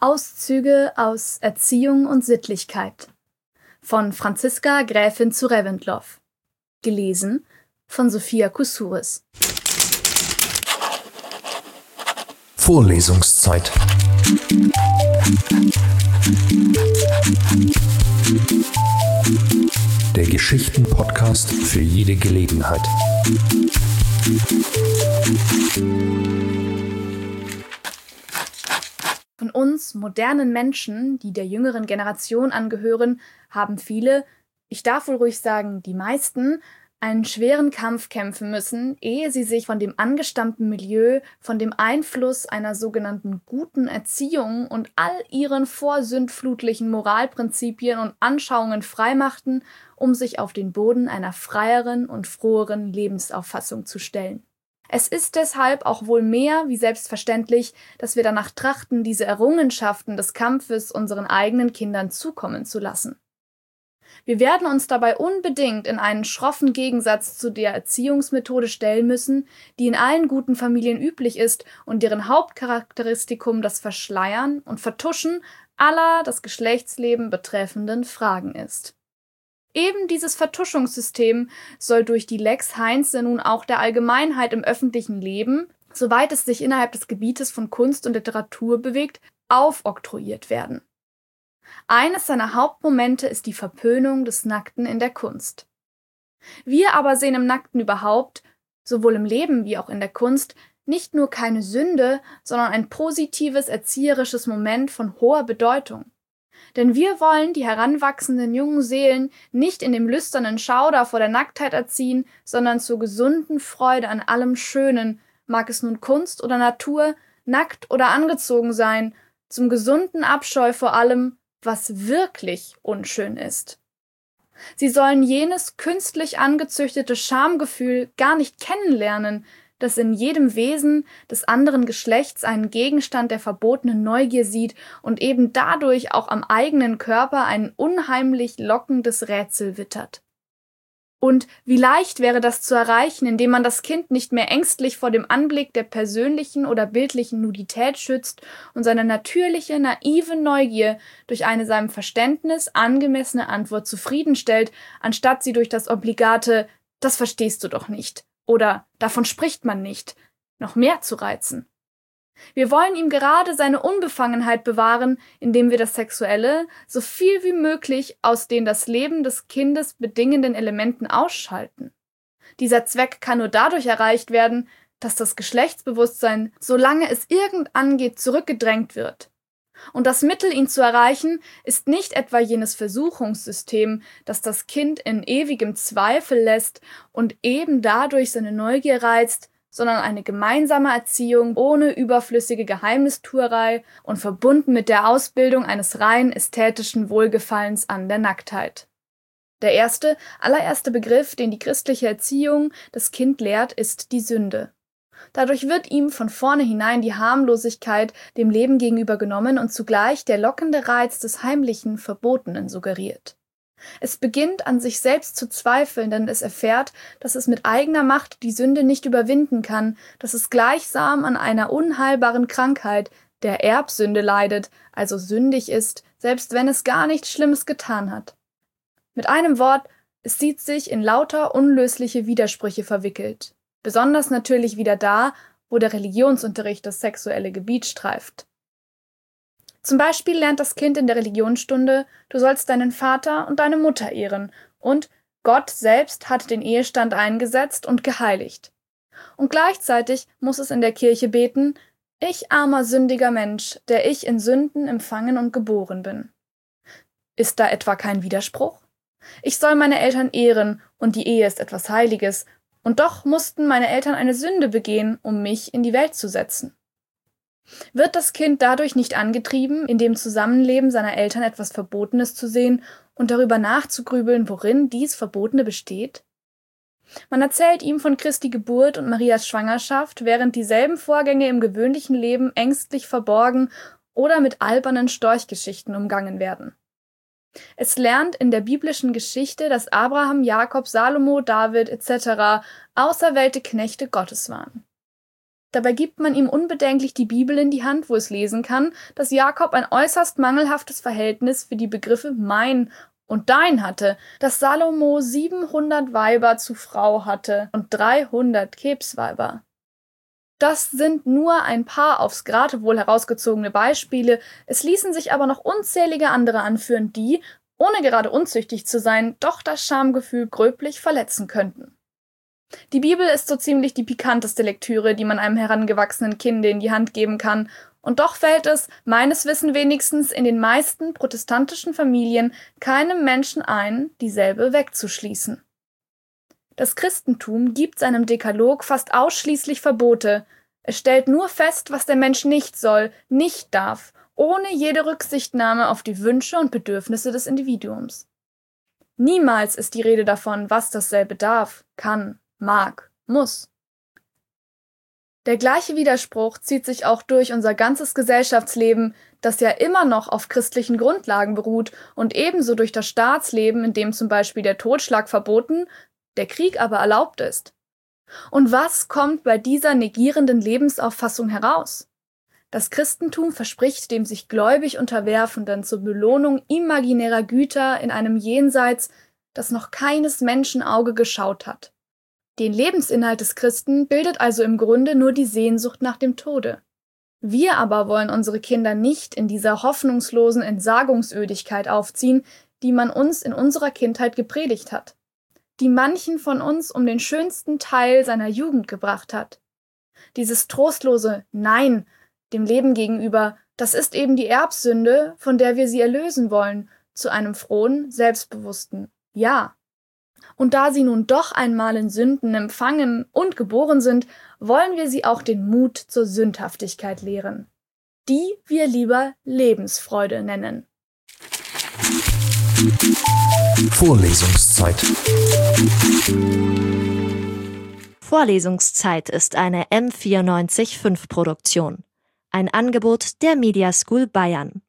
Auszüge aus Erziehung und Sittlichkeit von Franziska Gräfin zu Reventlow. Gelesen von Sophia Kusuris. Vorlesungszeit. Der Geschichten-Podcast für jede Gelegenheit. Von uns modernen Menschen, die der jüngeren Generation angehören, haben viele, ich darf wohl ruhig sagen, die meisten, einen schweren Kampf kämpfen müssen, ehe sie sich von dem angestammten Milieu, von dem Einfluss einer sogenannten guten Erziehung und all ihren vorsündflutlichen Moralprinzipien und Anschauungen freimachten, um sich auf den Boden einer freieren und froheren Lebensauffassung zu stellen. Es ist deshalb auch wohl mehr wie selbstverständlich, dass wir danach trachten, diese Errungenschaften des Kampfes unseren eigenen Kindern zukommen zu lassen. Wir werden uns dabei unbedingt in einen schroffen Gegensatz zu der Erziehungsmethode stellen müssen, die in allen guten Familien üblich ist und deren Hauptcharakteristikum das Verschleiern und Vertuschen aller das Geschlechtsleben betreffenden Fragen ist. Eben dieses Vertuschungssystem soll durch die Lex Heinze nun auch der Allgemeinheit im öffentlichen Leben, soweit es sich innerhalb des Gebietes von Kunst und Literatur bewegt, aufoktroyiert werden. Eines seiner Hauptmomente ist die Verpönung des Nackten in der Kunst. Wir aber sehen im Nackten überhaupt, sowohl im Leben wie auch in der Kunst, nicht nur keine Sünde, sondern ein positives erzieherisches Moment von hoher Bedeutung. Denn wir wollen die heranwachsenden jungen Seelen nicht in dem lüsternen Schauder vor der Nacktheit erziehen, sondern zur gesunden Freude an allem Schönen, mag es nun Kunst oder Natur, nackt oder angezogen sein, zum gesunden Abscheu vor allem, was wirklich unschön ist. Sie sollen jenes künstlich angezüchtete Schamgefühl gar nicht kennenlernen, das in jedem Wesen des anderen Geschlechts einen Gegenstand der verbotenen Neugier sieht und eben dadurch auch am eigenen Körper ein unheimlich lockendes Rätsel wittert. Und wie leicht wäre das zu erreichen, indem man das Kind nicht mehr ängstlich vor dem Anblick der persönlichen oder bildlichen Nudität schützt und seine natürliche, naive Neugier durch eine seinem Verständnis angemessene Antwort zufriedenstellt, anstatt sie durch das obligate »Das verstehst du doch nicht« oder »Davon spricht man nicht« noch mehr zu reizen. Wir wollen ihm gerade seine Unbefangenheit bewahren, indem wir das Sexuelle so viel wie möglich aus den das Leben des Kindes bedingenden Elementen ausschalten. Dieser Zweck kann nur dadurch erreicht werden, dass das Geschlechtsbewusstsein, solange es irgend angeht, zurückgedrängt wird. Und das Mittel, ihn zu erreichen, ist nicht etwa jenes Versuchungssystem, das das Kind in ewigem Zweifel lässt und eben dadurch seine Neugier reizt, sondern eine gemeinsame Erziehung ohne überflüssige Geheimnistuerei und verbunden mit der Ausbildung eines rein ästhetischen Wohlgefallens an der Nacktheit. Der allererste Begriff, den die christliche Erziehung das Kind lehrt, ist die Sünde. Dadurch wird ihm von vornherein die Harmlosigkeit dem Leben gegenüber genommen und zugleich der lockende Reiz des heimlichen, Verbotenen suggeriert. Es beginnt an sich selbst zu zweifeln, denn es erfährt, dass es mit eigener Macht die Sünde nicht überwinden kann, dass es gleichsam an einer unheilbaren Krankheit, der Erbsünde leidet, also sündig ist, selbst wenn es gar nichts Schlimmes getan hat. Mit einem Wort, es sieht sich in lauter unlösliche Widersprüche verwickelt. Besonders natürlich wieder da, wo der Religionsunterricht das sexuelle Gebiet streift. Zum Beispiel lernt das Kind in der Religionsstunde, du sollst deinen Vater und deine Mutter ehren und Gott selbst hat den Ehestand eingesetzt und geheiligt. Und gleichzeitig muss es in der Kirche beten, ich armer sündiger Mensch, der ich in Sünden empfangen und geboren bin. Ist da etwa kein Widerspruch? Ich soll meine Eltern ehren und die Ehe ist etwas Heiliges, und doch mussten meine Eltern eine Sünde begehen, um mich in die Welt zu setzen. Wird das Kind dadurch nicht angetrieben, in dem Zusammenleben seiner Eltern etwas Verbotenes zu sehen und darüber nachzugrübeln, worin dies Verbotene besteht? Man erzählt ihm von Christi Geburt und Marias Schwangerschaft, während dieselben Vorgänge im gewöhnlichen Leben ängstlich verborgen oder mit albernen Storchgeschichten umgangen werden. Es lernt in der biblischen Geschichte, dass Abraham, Jakob, Salomo, David etc. auserwählte Knechte Gottes waren. Dabei gibt man ihm unbedenklich die Bibel in die Hand, wo es lesen kann, dass Jakob ein äußerst mangelhaftes Verhältnis für die Begriffe mein und dein hatte, dass Salomo 700 Weiber zu Frau hatte und 300 Kebsweiber. Das sind nur ein paar aufs Geratewohl herausgezogene Beispiele, es ließen sich aber noch unzählige andere anführen, die, ohne gerade unzüchtig zu sein, doch das Schamgefühl gröblich verletzen könnten. Die Bibel ist so ziemlich die pikanteste Lektüre, die man einem herangewachsenen Kinde in die Hand geben kann, und doch fällt es, meines Wissens wenigstens, in den meisten protestantischen Familien keinem Menschen ein, dieselbe wegzuschließen. Das Christentum gibt seinem Dekalog fast ausschließlich Verbote. Es stellt nur fest, was der Mensch nicht soll, nicht darf, ohne jede Rücksichtnahme auf die Wünsche und Bedürfnisse des Individuums. Niemals ist die Rede davon, was dasselbe darf, kann, mag, muss. Der gleiche Widerspruch zieht sich auch durch unser ganzes Gesellschaftsleben, das ja immer noch auf christlichen Grundlagen beruht und ebenso durch das Staatsleben, in dem zum Beispiel der Totschlag verboten, der Krieg aber erlaubt ist. Und was kommt bei dieser negierenden Lebensauffassung heraus? Das Christentum verspricht dem sich gläubig Unterwerfenden zur Belohnung imaginärer Güter in einem Jenseits, das noch keines Menschen Auge geschaut hat. Den Lebensinhalt des Christen bildet also im Grunde nur die Sehnsucht nach dem Tode. Wir aber wollen unsere Kinder nicht in dieser hoffnungslosen Entsagungsödigkeit aufziehen, die man uns in unserer Kindheit gepredigt hat, die manchen von uns um den schönsten Teil seiner Jugend gebracht hat. Dieses trostlose Nein dem Leben gegenüber, das ist eben die Erbsünde, von der wir sie erlösen wollen, zu einem frohen, selbstbewussten Ja. Und da sie nun doch einmal in Sünden empfangen und geboren sind, wollen wir sie auch den Mut zur Sündhaftigkeit lehren, die wir lieber Lebensfreude nennen. Vorlesungszeit. Vorlesungszeit ist eine M94.5 Produktion. Ein Angebot der Media School Bayern.